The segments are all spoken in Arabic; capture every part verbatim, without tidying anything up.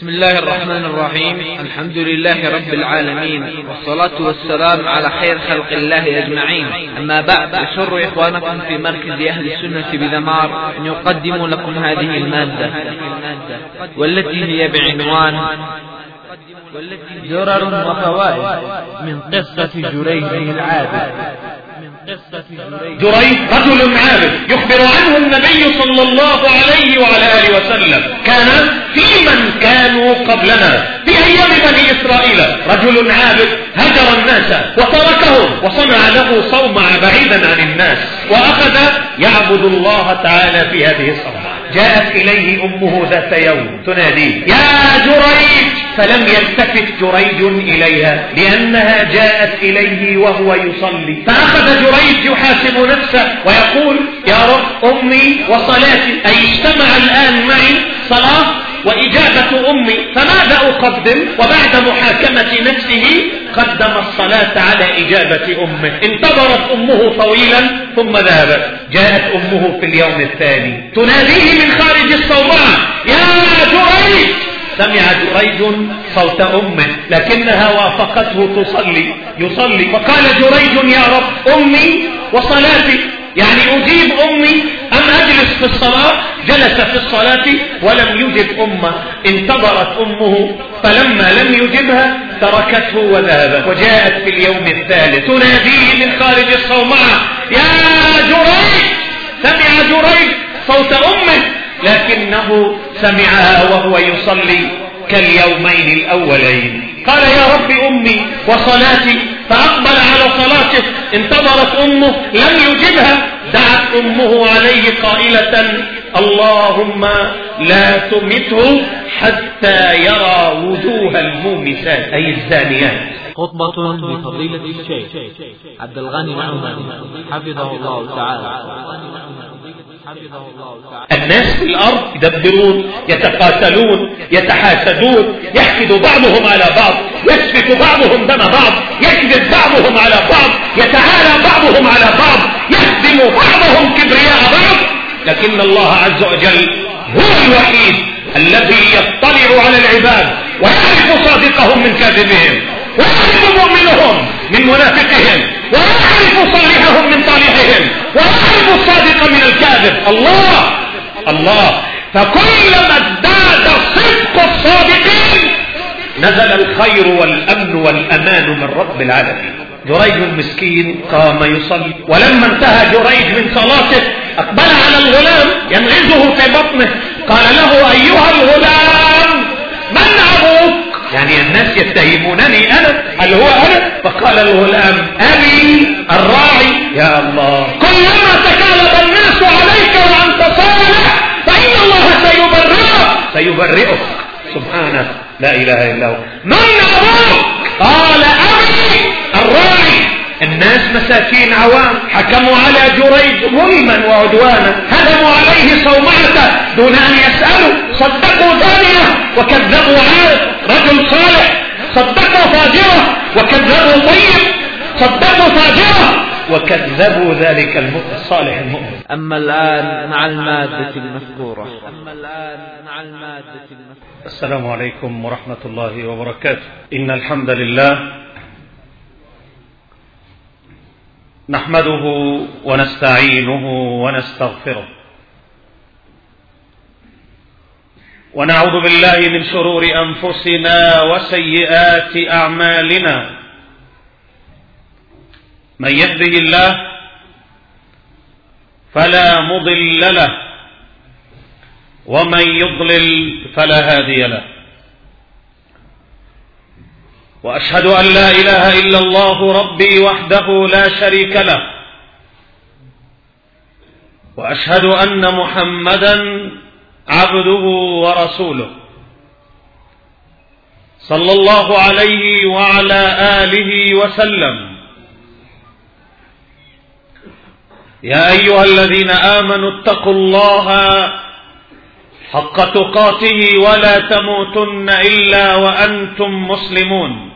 بسم الله الرحمن الرحيم. الحمد لله رب العالمين، والصلاة والسلام على خير خلق الله أجمعين. أما بعد، يسر إخوانكم في مركز أهل السنة بذمار أن يقدموا لكم هذه المادة، والتي هي بعنوان درر وفوائد من قصة جريج العابد. جريج رجل عابد يخبر عنه النبي صلى الله عليه وعلى آله وسلم، كان في من كانوا قبلنا في أيام بني إسرائيل رجل عابد هجر الناس وتركهم وصنع له صومعة بعيدا عن الناس، وأخذ يعبد الله تعالى في هذه الصومعة. جاءت إليه أمه ذات يوم تناديه: يا جريج، فلم يلتفت جريج إليها لأنها جاءت إليه وهو يصلي، فأخذ جريج يحاسب نفسه ويقول: يا رب، أمي وصلاتي، أي اجتمع الآن معي صلاة وإجابة أمي، فماذا أقدم؟ وبعد محاكمة نفسه قدم الصلاة على إجابة أمه. انتظرت أمه طويلا ثم ذهبت. جاءت أمه في اليوم الثاني تناديه من خارج الصومعة: يا جريج. سمع جريج صوت أمه لكنها وافقته تصلي يصلي، فقال جريج: يا رب، أمي وصلاتي، يعني أجيب أمي أم أجلس في الصلاة؟ جلس في الصلاة ولم يجب أمه. انتظرت أمه، فلما لم يجبها تركته وذهبت. وجاءت في اليوم الثالث تناديه من خارج الصومعة: يا جريج. سمع جريج صوت أمه لكنه سمعها وهو يصلي كاليومين الأولين. قال: يا رب، أمي وصلاتي، فأقبل على صلاته. انتظرت أمه لم يجبها. دعت أمه عليه قائلة: اللهم لا تمته حتى يرى وجوه المومسات، أي الزانيات. خطبة لفضيلة الشيخ عبد الغني عمر حفظه الله تعالى. الناس في الأرض يدبرون، يتقاتلون، يتحاسدون، يحقد بعضهم على بعض، يسفك بعضهم دم بعض، يكذب بعضهم على بعض، يتعالى بعضهم على بعض، يهدم بعضهم كبرياء بعض. لكن الله عز وجل هو الوحيد الذي يطلع على العباد ويعرف صادقهم من كاذبهم، ويعرف مؤمنهم من منافقهم، ويعرف صالحهم من صالحهم، ويعرف الصادق من الكاذب. الله الله فكلما ازداد صدق الصادقين نزل الخير والأمن والأمان من رب العالمين. جريج مسكين قام يصلي، ولما انتهى جريج من صلاته أقبل على الغلام ينغزه في بطنه. قال له: أيها الغلام، من أبوك؟ يعني الناس يتهمونني أنا، هل هو أنا؟ فقال الغلام: أبي الراعي. يا الله، كلما تكالب الناس عليك وأنت صالح فإن الله سيبرئك سيبرئك سبحانه، لا إله إلا هو. من أبوك؟ قال: أبي الراعي. الناس مساكين عوام حكموا على جريج ظلما وعدوانا، هدموا عليه صومعته دون أن يسألوا، صدقوا زانية وكذبوا عاد رجل صالح، صدقوا فاجرة وكذبوا طيب، صدقوا فاجرة وكذبوا ذلك الصالح المؤمن. أما الآن مع المادة المذكورة. أما الآن مع المادة المذكورة. السلام عليكم ورحمة الله وبركاته. إن الحمد لله نحمده ونستعينه ونستغفره، ونعوذ بالله من شرور أنفسنا وسيئات أعمالنا. من يهده الله فلا مضل له، ومن يضلل فلا هادي له. وأشهد أن لا إله إلا الله ربي وحده لا شريك له، وأشهد أن محمدا عبده ورسوله صلى الله عليه وعلى آله وسلم. يا أيها الذين آمنوا اتقوا الله حق تقاته ولا تموتن إلا وأنتم مسلمون.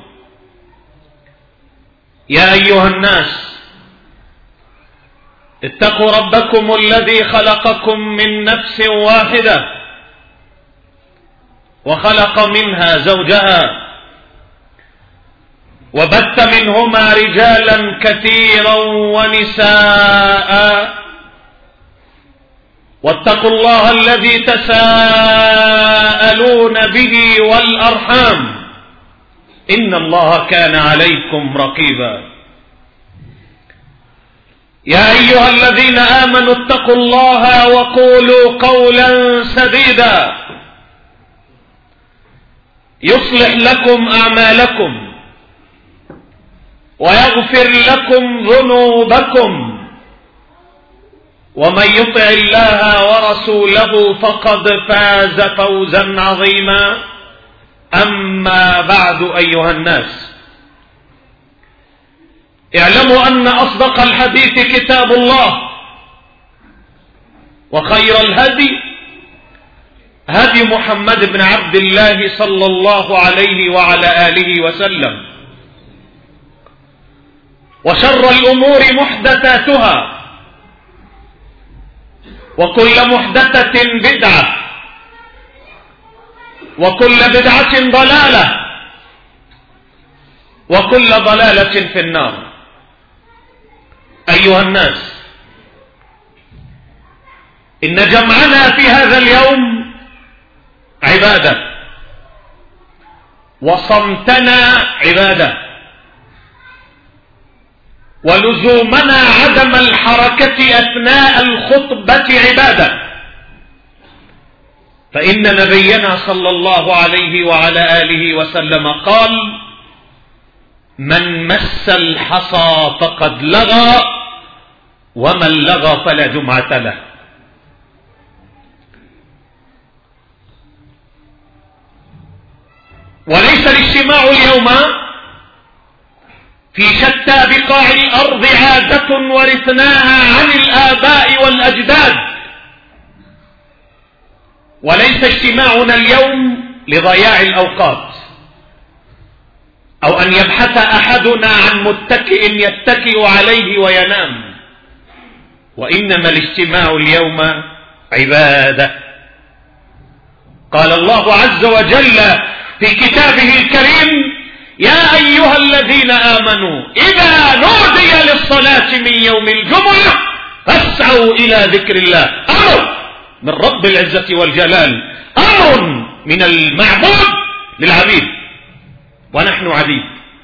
يا أيها الناس اتقوا ربكم الذي خلقكم من نفس واحدة وخلق منها زوجها وبث منهما رجالا كثيرا ونساء واتقوا الله الذي تساءلون به والأرحام إن الله كان عليكم رقيبا. يا أيها الذين آمنوا اتقوا الله وقولوا قولا سديدا يصلح لكم أعمالكم ويغفر لكم ذنوبكم ومن يطع الله ورسوله فقد فاز فوزا عظيما. أما بعد أيها الناس، اعلموا أن أصدق الحديث كتاب الله، وخير الهدي هدي محمد بن عبد الله صلى الله عليه وعلى آله وسلم، وشر الأمور محدثاتها، وكل محدثة بدعة، وكل بدعة ضلالة، وكل ضلالة في النار. أيها الناس، إن جمعنا في هذا اليوم عبادة، وصمتنا عبادة، ولزومنا عدم الحركة أثناء الخطبة عبادة، فإن نبينا صلى الله عليه وعلى آله وسلم قال: من مس الحصى فقد لغى، ومن لغى فلا جمعة له. وليس الاجتماع اليوم في شتى بقاع الأرض عادة ورثناها عن الآباء والأجداد، وليس اجتماعنا اليوم لضياع الأوقات، أو أن يبحث أحدنا عن متكئ يتكئ عليه وينام، وإنما الاجتماع اليوم عبادة. قال الله عز وجل في كتابه الكريم: يا أيها الذين آمنوا إذا نودي للصلاة من يوم الجمعة فاسعوا إلى ذكر الله. أمر من رب العزة والجلال، أمر من المعبود للعبيد، ونحن عبيد.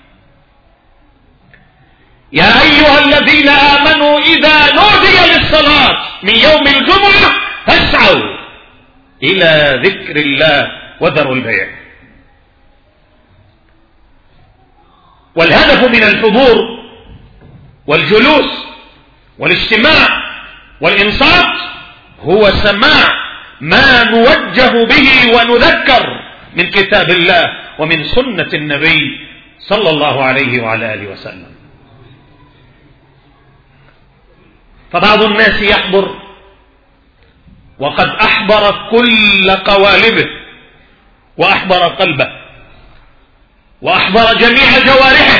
يا أيها الذين آمنوا إذا نودي للصلاة من يوم الجمعة فاسعوا إلى ذكر الله وذروا البيع. والهدف من الحضور والجلوس والاجتماع والإنصات هو سماع ما نوجه به ونذكر من كتاب الله ومن سنة النبي صلى الله عليه وعلى آله وسلم. فبعض الناس يحضر وقد أحضر كل قوالبه، وأحضر قلبه، وأحضر جميع جوارحه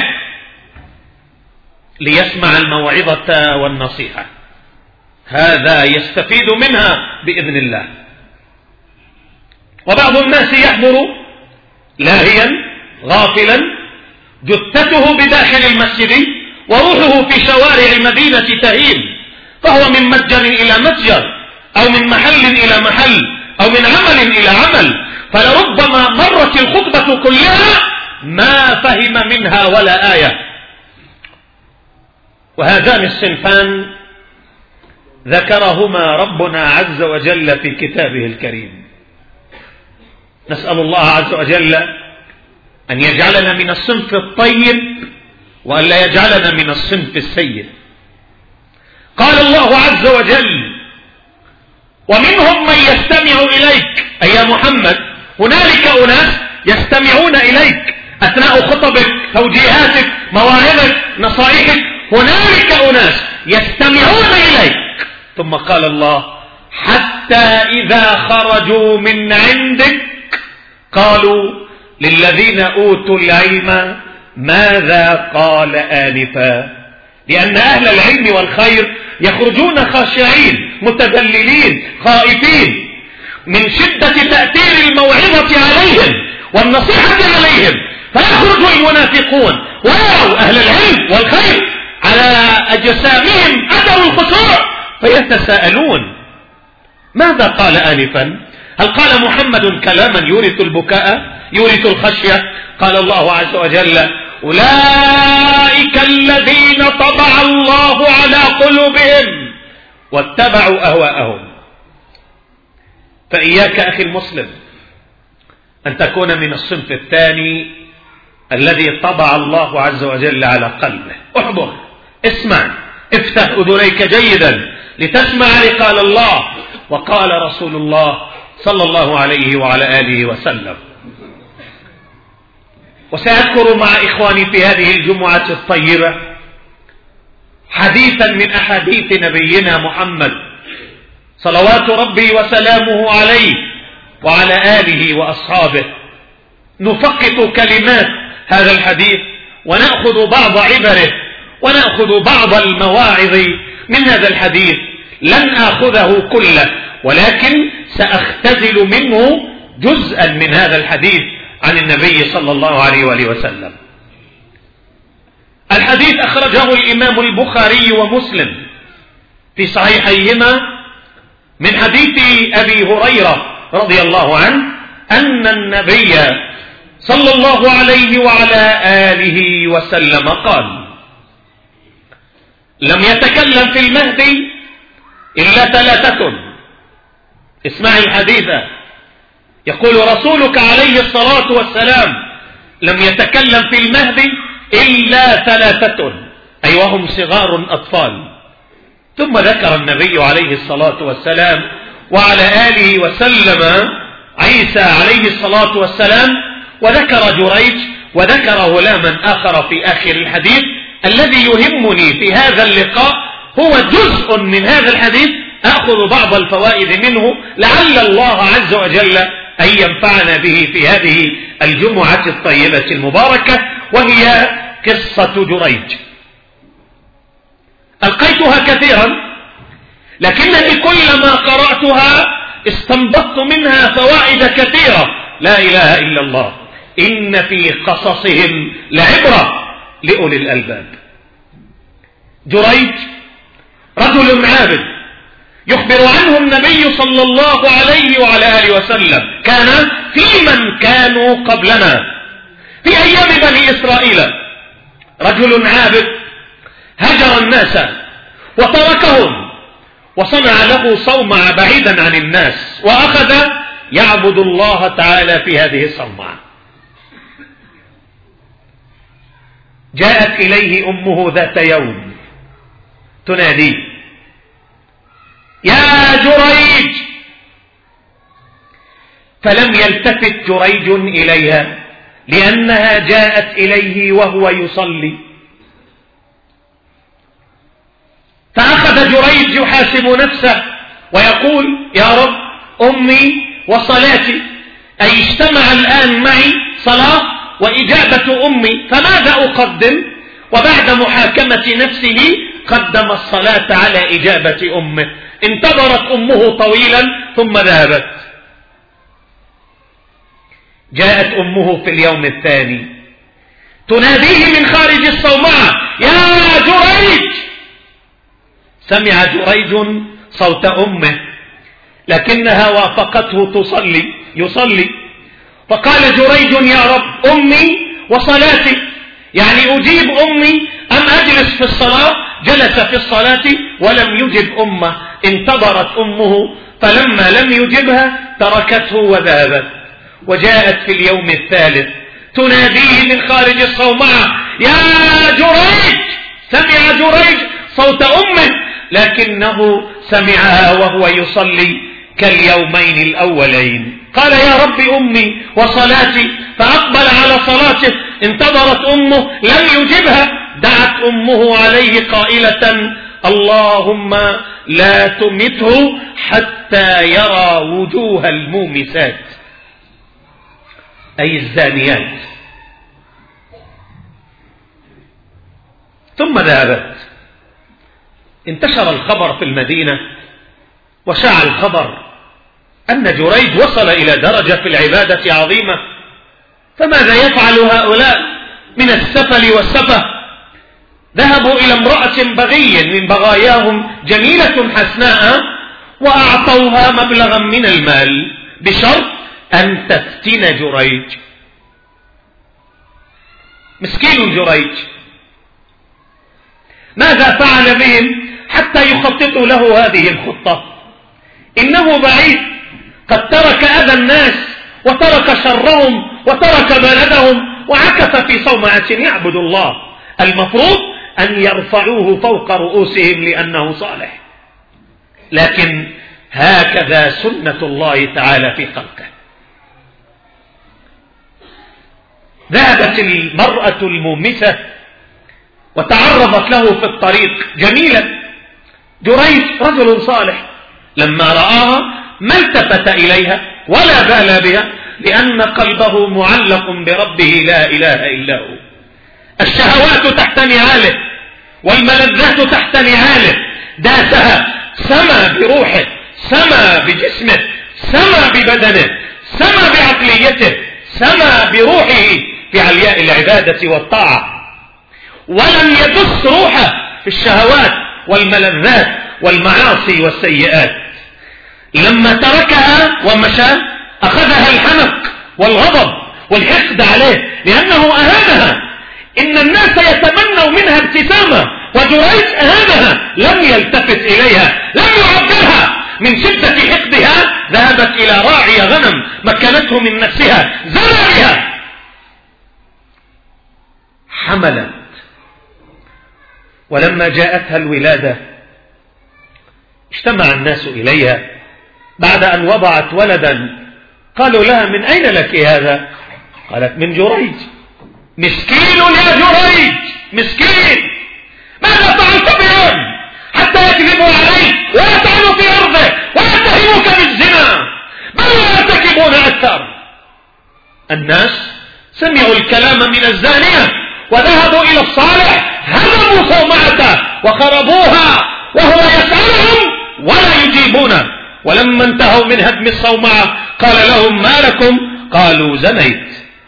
ليسمع الموعظة والنصيحة، هذا يستفيد منها بإذن الله. وبعض الناس يحضر لاهيا غافلا، جثته بداخل المسجد وروحه في شوارع المدينة تهيم، فهو من متجر إلى متجر، أو من محل إلى محل، أو من عمل إلى عمل، فلربما مرت الخطبة كلها ما فهم منها ولا آية. وهذان الصنفان ذكرهما ربنا عز وجل في كتابه الكريم. نسأل الله عز وجل أن يجعلنا من الصنف الطيب، وأن لا يجعلنا من الصنف السيء. قال الله عز وجل: ومنهم من يستمع إليك، أي يا محمد هنالك أناس يستمعون إليك أثناء خطبك، توجيهاتك، مواعظك، نصائحك، هنالك أناس يستمعون إليك. ثم قال الله: حتى إذا خرجوا من عندك قالوا للذين أوتوا العلم ماذا قال آنفا. لأن أهل العلم والخير يخرجون خاشعين متذللين خائفين، من شدة تأثير الموعظة عليهم والنصيحة عليهم، فيخرج المنافقون ويروا أهل العلم والخير على أجسامهم أثر الخشوع فيتساءلون ماذا قال آنفا؟ هل قال محمد كلاما يورث البكاء يورث الخشية؟ قال الله عز وجل أولئك الذين طبع الله على قلوبهم واتبعوا أهواءهم. فإياك أخي المسلم أن تكون من الصنف الثاني الذي طبع الله عز وجل على قلبه. احضر، اسمع، افتح أذنيك جيدا لتسمع لقال الله وقال رسول الله صلى الله عليه وعلى آله وسلم. وسأذكر مع إخواني في هذه الجمعة الطيبة حديثا من أحاديث نبينا محمد صلوات ربي وسلامه عليه وعلى آله وأصحابه، نفقط كلمات هذا الحديث ونأخذ بعض عبره ونأخذ بعض المواعظ من هذا الحديث. لن آخذه كله، ولكن سأختزل منه جزءا من هذا الحديث عن النبي صلى الله عليه وآله وسلم. الحديث أخرجه الإمام البخاري ومسلم في صحيحيهما من حديث أبي هريرة رضي الله عنه أن النبي صلى الله عليه وعلى آله وسلم قال لم يتكلم في المهدي إلا ثلاثة. اسمع الحديث، يقول رسولك عليه الصلاة والسلام لم يتكلم في المهدي إلا ثلاثة، أي وهم صغار أطفال. ثم ذكر النبي عليه الصلاة والسلام وعلى آله وسلم عيسى عليه الصلاة والسلام، وذكر جريج، وذكر غلاما آخر في آخر الحديث. الذي يهمني في هذا اللقاء هو جزء من هذا الحديث أخذ بعض الفوائد منه لعل الله عز وجل أن ينفعنا به في هذه الجمعة الطيبة المباركة، وهي قصة جريج. ألقيتها كثيرا، لكنني كلما قرأتها استنبطت منها فوائد كثيرة. لا إله إلا الله، إن في قصصهم لعبرة لأولي الألباب. جريج رجل عابد يخبر عنه النبي صلى الله عليه وعلى آله وسلم كان في من كانوا قبلنا في أيام بني إسرائيل رجل عابد هجر الناس وتركهم وصنع له صومعة بعيدا عن الناس، وأخذ يعبد الله تعالى في هذه الصومعة. جاءت إليه أمه ذات يوم تناديه يا جريج، فلم يلتفت جريج إليها لأنها جاءت إليه وهو يصلي. فأخذ جريج يحاسب نفسه ويقول يا رب أمي وصلاتي، أي اجتمع الآن معي صلاة وإجابة أمي، فماذا أقدم؟ وبعد محاكمة نفسه قدم الصلاة على إجابة أمه. انتظرت أمه طويلا ثم ذهبت. جاءت أمه في اليوم الثاني تناديه من خارج الصومعة يا جريج. سمع جريج صوت أمه لكنها وافقته تصلي يصلي، فقال جريج يا رب أمي وصلاتي، يعني أجيب أمي أم أجلس في الصلاة؟ جلس في الصلاة ولم يجب أمه. انتظرت أمه فلما لم يجبها تركته وذهبت. وجاءت في اليوم الثالث تناديه من خارج الصومعة يا جريج. سمع جريج صوت أمه لكنه سمعها وهو يصلي كاليومين الأولين. قال يا رب أمي وصلاتي، فأقبل على صلاته. انتظرت أمه لم يجبها، دعت أمه عليه قائلة اللهم لا تمته حتى يرى وجوه المومسات، أي الزانيات. ثم ذهبت. انتشر الخبر في المدينة وشاع الخبر أن جريج وصل إلى درجة في العبادة عظيمة، فماذا يفعل هؤلاء من السفل والسفه؟ ذهبوا إلى امرأة بغي من بغاياهم جميلة حسناء وأعطوها مبلغا من المال بشرط أن تفتن جريج. مسكين جريج، ماذا فعل بهم حتى يخططوا له هذه الخطة؟ إنه بعيد، قد ترك أذى الناس وترك شرهم وترك بلدهم وعكف في صومعة يعبد الله، المفروض أن يرفعوه فوق رؤوسهم لأنه صالح، لكن هكذا سنة الله تعالى في خلقه. ذهبت المرأة المومسة وتعرضت له في الطريق جميلة، جريج رجل صالح، لما رآها ما التفت إليها ولا بال بها، لأن قلبه معلق بربه لا إله إلا هو. الشهوات تحت نعاله والملذات تحت نعاله، داسها، سمى بروحه، سمى بجسمه، سمى ببدنه، سمى بعقليته، سمى بروحه في علياء العبادة والطاعة، ولم يدس روحه في الشهوات والملذات والمعاصي والسيئات. لما تركها ومشى أخذها الحنق والغضب والحقد عليه لأنه أهانها. إن الناس يتمنوا منها ابتسامة، وجريج أهانها، لم يلتفت إليها، لم يعبرها. من شدة حقدها ذهبت إلى راعي غنم مكنته من نفسها، زنى بها، حملت. ولما جاءتها الولادة اجتمع الناس إليها بعد أن وضعت ولدا، قالوا لها: من أين لك هذا؟ قالت: من جريج. مسكين يا جريج، مسكين، ماذا فعلت بهم حتى يكذبوا عليك ويطعنوا في أرضه ويتهموك بالزنا؟ بل يرتكبون أكثر. الناس سمعوا الكلام من الزانية وذهبوا إلى الصالح، هدموا صومعته وخربوها وهو يسألهم ولا يجيبونه. ولما انتهوا من هدم الصومعة قال لهم: ما لكم؟ قالوا: زنيت.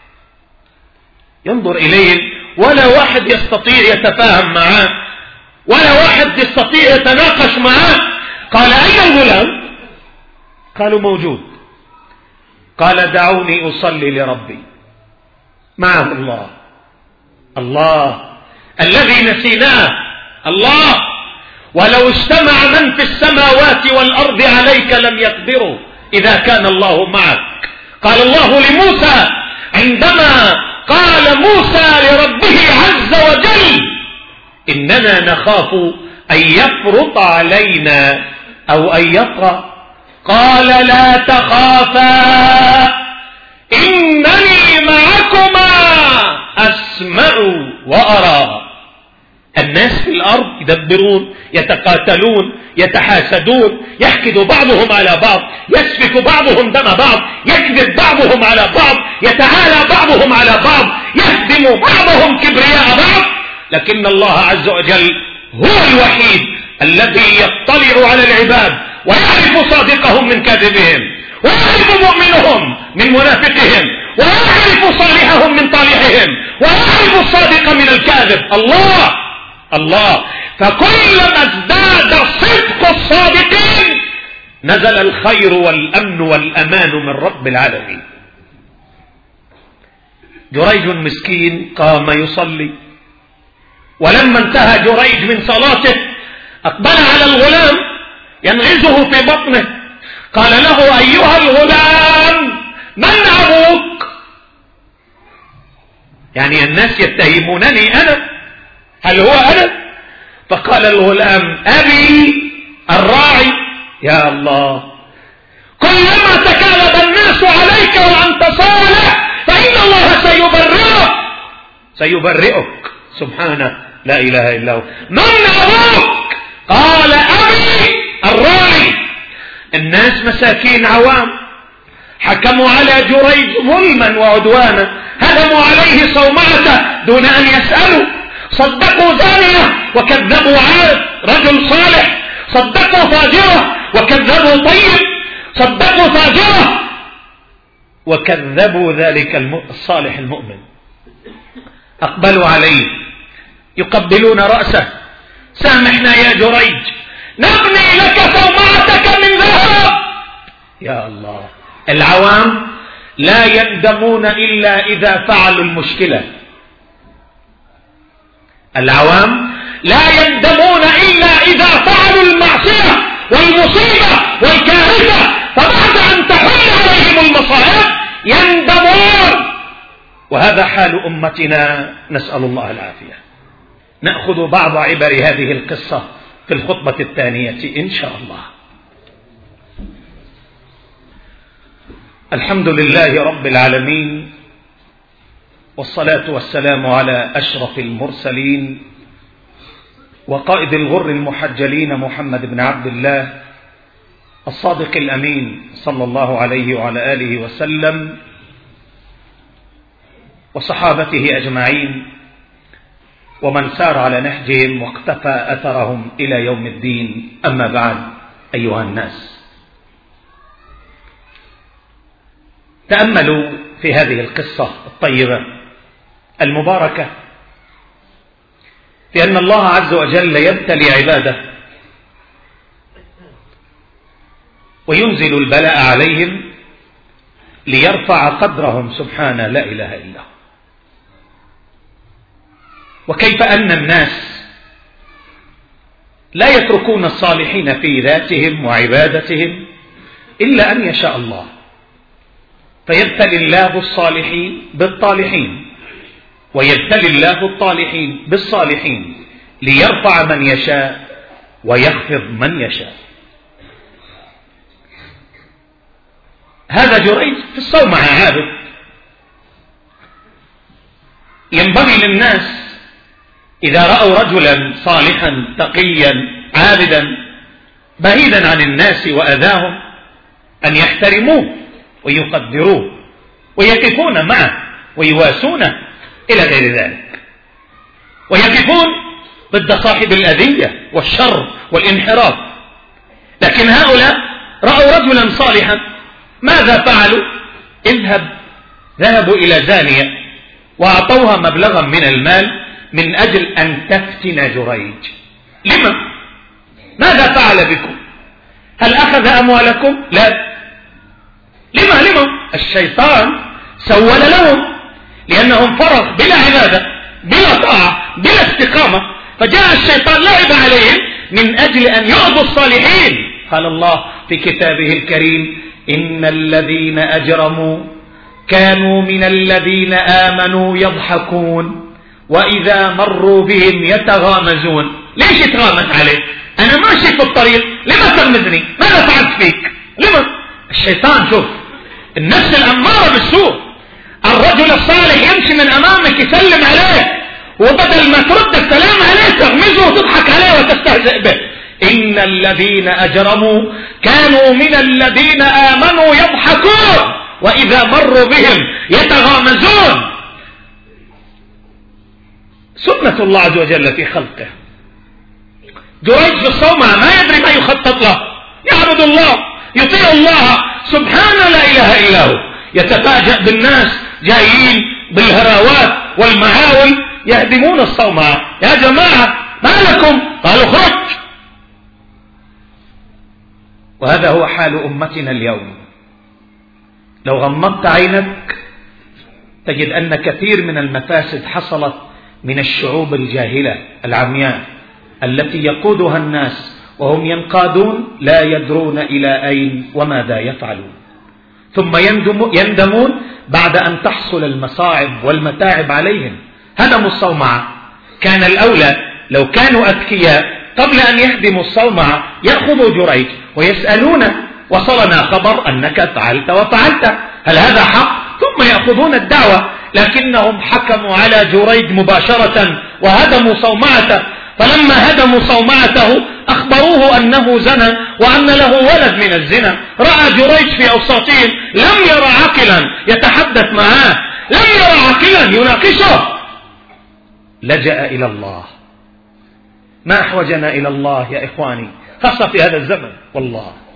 ينظر إليهم، ولا واحد يستطيع يتفاهم معاه، ولا واحد يستطيع يتناقش معاه. قال: أين الغلام؟ قالوا: موجود. قال: دعوني أصلي لربي. معه الله، الله الذي نسيناه، الله. ولو اجتمع من في السماوات والأرض عليك لم يقدروا إذا كان الله معك. قال الله لموسى عندما قال موسى لربه عز وجل: إننا نخاف أن يفرط علينا أو أن يطغى، قال: لا تخافا إنني معكما أسمع وأرى. الناس في الأرض يدبرون، يتقاتلون، يتحاسدون، يحقد بعضهم على بعض، يسفك بعضهم دم بعض، يكذب بعضهم على بعض، يتعالى بعضهم على بعض، يهدم بعضهم كبرياء بعض. لكن الله عز وجل هو الوحيد الذي يطلع على العباد ويعرف صادقهم من كاذبهم، ويعرف مؤمنهم من منافقهم، ويعرف صالحهم من طالحهم، ويعرف الصادق من الكاذب. الله الله. فكلما ازداد صدق الصادقين نزل الخير والأمن والأمان من رب العالمين. جريج مسكين قام يصلي، ولما انتهى جريج من صلاته أقبل على الغلام ينغزه في بطنه، قال له: أيها الغلام، من أبوك؟ يعني الناس يتهمونني أنا، هل هو أنا؟ فقال الغلام: أبي الراعي. يا الله، كلما تكالب الناس عليك وأنت صالح فإن الله سيبرئك سيبرئك سبحانه، لا إله إلا هو. من أبوك؟ قال: أبي الراعي. الناس مساكين عوام حكموا على جريج ظلما وعدوانا، هدموا عليه صومعته دون أن يسألوا، صدقوا زانية وكذبوا عاد رجل صالح، صدقوا فاجرة وكذبوا طيب، صدقوا فاجرة وكذبوا ذلك الصالح المؤمن. أقبلوا عليه يقبلون رأسه: سامحنا يا جريج، نبني لك صومعتك من ذهب. يا الله. العوام لا يندمون إلا إذا فعلوا المشكلة. العوام لا يندمون إلا إذا فعلوا المعصية والمصيبة والكارثة، فبعد أن تحل عليهم المصائب يندمون. وهذا حال أمتنا، نسأل الله العافية. نأخذ بعض عبر هذه القصة في الخطبة الثانية إن شاء الله. الحمد لله رب العالمين، والصلاة والسلام على أشرف المرسلين وقائد الغر المحجلين محمد بن عبد الله الصادق الأمين صلى الله عليه وعلى آله وسلم، وصحابته أجمعين، ومن سار على نهجهم واقتفى أثرهم إلى يوم الدين. أما بعد، أيها الناس، تأملوا في هذه القصة الطيبة المباركة، في أن الله عز وجل يبتلي عباده وينزل البلاء عليهم ليرفع قدرهم سبحانه لا إله إلا هو. وكيف أن الناس لا يتركون الصالحين في ذاتهم وعبادتهم إلا أن يشاء الله، فيبتلي الله الصالحين بالطالحين ويبتلي الله الطالحين بالصالحين ليرفع من يشاء ويخفض من يشاء. هذا جريج في الصومعة عابد. ينبغي للناس إذا رأوا رجلا صالحا تقيا عابدا بعيدا عن الناس وأذاهم أن يحترموه ويقدروه ويقفون معه ويواسونه إلى غير ذلك، ويقفون ضد صاحب الأذية والشر والانحراف. لكن هؤلاء رأوا رجلا صالحا، ماذا فعلوا؟ اذهب ذهبوا إلى زانية وأعطوها مبلغا من المال من أجل أن تفتن جريج. لما؟ ماذا فعل بكم؟ هل أخذ أموالكم؟ لا. لما لما؟ الشيطان سول لهم، لأنهم فرغ بلا عبادة بلا طاعة بلا استقامة، فجاء الشيطان لعب عليهم من أجل أن يؤذوا الصالحين. قال الله في كتابه الكريم: إن الذين أجرموا كانوا من الذين آمنوا يضحكون وإذا مروا بهم يتغامزون. ليش يتغامز عليه؟ أنا ماشي في الطريق، لما تغمزني؟ ماذا فعلت فيك؟ لما؟ الشيطان، شوف، النفس الأمارة بالسوء. الرجل الصالح يمشي من أمامك يسلم عليه، وبدل ما ترد السلام عليه تغمزه وتضحك عليه وتستهزئ به. إن الذين أجرموا كانوا من الذين آمنوا يضحكون وإذا مروا بهم يتغامزون. سنة الله عز وجل في خلقه. جريج في الصومعة ما يدري ما يخطط له، يعبد الله، يطيع الله سبحانه لا إله إلا هو. يتفاجأ بالناس جايين بالهراوات والمعاول يهدمون الصومعة. يا جماعة ما لكم؟ قالوا خرج. وهذا هو حال أمتنا اليوم. لو غمضت عينك تجد أن كثير من المفاسد حصلت من الشعوب الجاهلة العمياء التي يقودها الناس وهم ينقادون لا يدرون إلى أين وماذا يفعلون، ثم يندمون بعد أن تحصل المصاعب والمتاعب عليهم. هدموا الصومعة. كان الأولى لو كانوا أذكياء قبل أن يهدموا الصومعة يأخذوا جريج ويسألون: وصلنا خبر أنك فعلت وفعلت، هل هذا حق؟ ثم يأخذون الدعوة. لكنهم حكموا على جريج مباشرة وهدموا صومعته. فلما هدموا صومعته أخبروه أنه زنى وأن له ولد من الزنا. رأى جريج في أوساطهم لم يرى عاقلا يتحدث معاه، لم يرى عاقلا يناقشه، لجأ إلى الله. ما أحوجنا إلى الله يا إخواني، خاصة في هذا الزمن. والله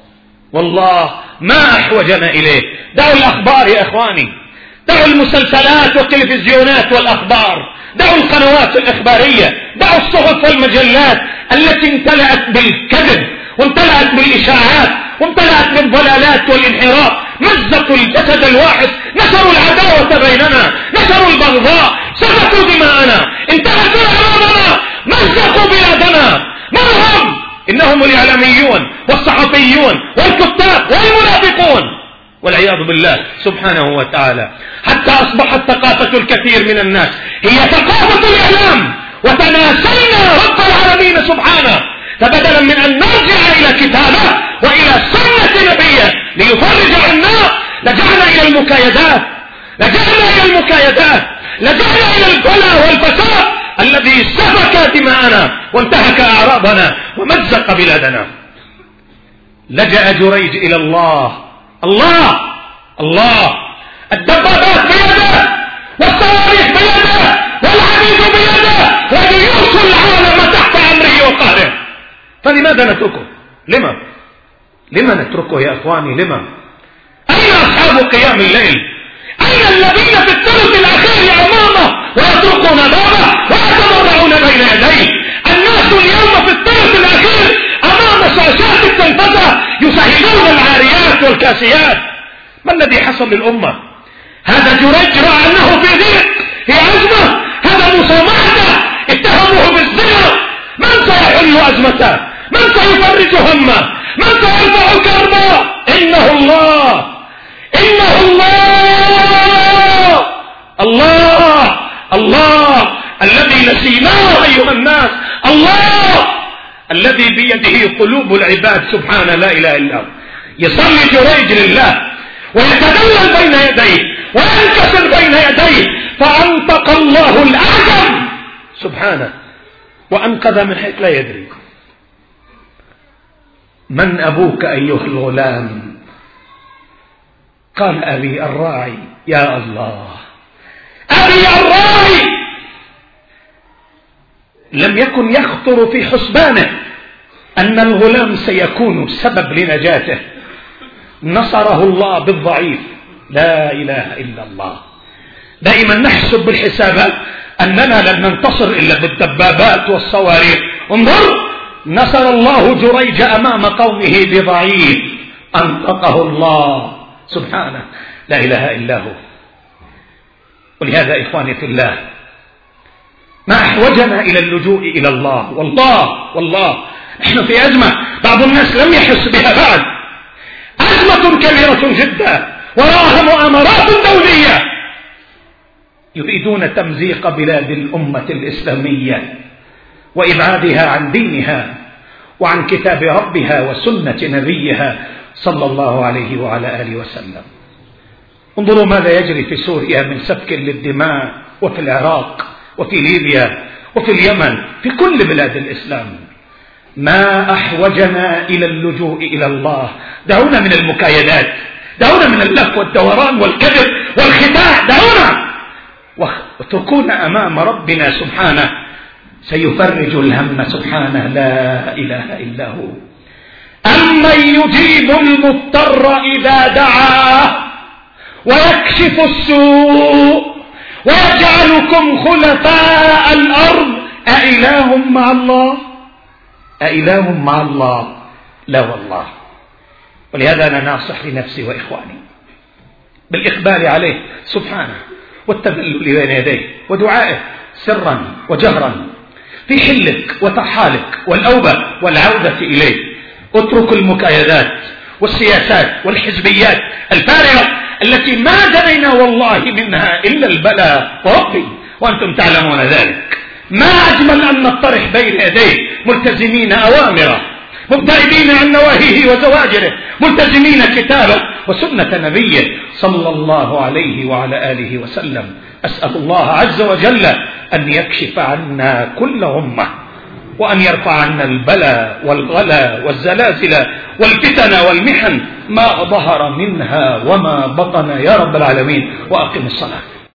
والله ما أحوجنا إليه. دعوا الأخبار يا إخواني، دعوا المسلسلات والتلفزيونات والأخبار، دعوا القنوات الإخبارية، دعوا الصحف والمجلات التي امتلأت بالكذب وامتلأت بالإشاعات وامتلأت بالضلالات والانحراف. مزقوا الجسد الواحد، نشروا العداوة بيننا، نشروا البغضاء، سفكوا دماءنا، انتهكوا أمامنا، مزقوا بلادنا. من هم؟ إنهم الإعلاميون والصحفيون والكتاب والمنافقون والعياذ بالله سبحانه وتعالى. حتى أصبحت ثقافة الكثير من الناس هي ثقافة الإعلام، وتناسينا رب العالمين سبحانه. فبدلا من أن نرجع إلى كتابه وإلى سنة نبيه ليفرج عنا، لجعنا إلى المكايدات، لجعنا إلى المكايدات، لجعنا إلى البلاء والفساد الذي سفك دماءنا وانتهك أعراضنا ومزق بلادنا. لجأ جريج إلى الله. الله الله الدبابات بيده والصواريخ بيده والعبيد بيده وجيوش العالم تحت أمره وقهره. فلماذا نتركه؟ لما لما نتركه يا أخواني؟ لما؟ أين أصحاب قيام الليل؟ أين الذين في الثلث الأخير أمامه ويتركون بابه ويتضرعون بين يديه؟ الناس اليوم في الثلث الأخير أمام شاشات التلفزة يشاهدون العاريات والكاسيات. ما الذي حصل للأمة؟ هذا جريج رأى أنه في ضيق، في أزمة. هذا مصامحته، اتهموه بالزنا. من سيحل أزمته؟ من سيفرج همه؟ من سيرفع كربه؟ إنه الله، إنه الله، الله الله الذي نسيناه أيها الناس، الله الذي بيده قلوب العباد سبحانه لا إله إلا هو. يصلي جريج لله ويتدلل بين يديه وينكسر بين يديه، فأنطق الله الأعجم سبحانه وأنقذ من حيث لا يدري. من أبوك أيها الغلام؟ قال أبي الراعي. يا الله، أبي الراعي. لم يكن يخطر في حسبانه أن الغلام سيكون سبب لنجاته. نصره الله بالضعيف. لا إله إلا الله. دائما نحسب بالحسابات أننا لن ننتصر إلا بالدبابات والصواريخ. انظر، نصر الله جريج أمام قومه بضعيف، أنطقه الله سبحانه لا إله إلا هو. ولهذا إخواني في الله، ما أحوجنا إلى اللجوء إلى الله. والله والله نحن في أزمة بعض الناس لم يحس بها بعد، أزمة كبيرة جدا، وراها مؤامرات دولية يريدون تمزيق بلاد الأمة الإسلامية وإبعادها عن دينها وعن كتاب ربها وسنة نبيها صلى الله عليه وعلى آله وسلم. انظروا ماذا يجري في سوريا من سفك للدماء، وفي العراق، وفي ليبيا، وفي اليمن، في كل بلاد الإسلام. ما أحوجنا إلى اللجوء إلى الله. دعونا من المكايدات، دعونا من اللف والدوران والكذب والخداع، دعونا واتركونا أمام ربنا سبحانه سيفرج الهم سبحانه لا إله إلا هو. أمن يجيب المضطر إذا دعاه ويكشف السوء ويجعلكم خلفاء الأرض أإله مع الله؟ أإله مع الله؟ لا والله. ولهذا أنا ناصح لنفسي وإخواني بالإقبال عليه سبحانه والتذلل بين يديه ودعائه سرا وجهرا في حلك وترحالك والأوبة والعودة إليه. اتركوا المكايدات والسياسات والحزبيات الفارغة التي ما دنينا والله منها إلا البلاء وربي وأنتم تعلمون ذلك. ما أجمل أن نطرح بين يديه ملتزمين أوامره، مبتعدين عن نواهيه وزواجره، ملتزمين كتابه وسنة نبيه صلى الله عليه وعلى آله وسلم. أسأل الله عز وجل أن يكشف عنا كل غمة، وأن يرفع عنا البلاء والغلا والزلازل والفتن والمحن ما ظهر منها وما بطن يا رب العالمين. وأقم الصلاة.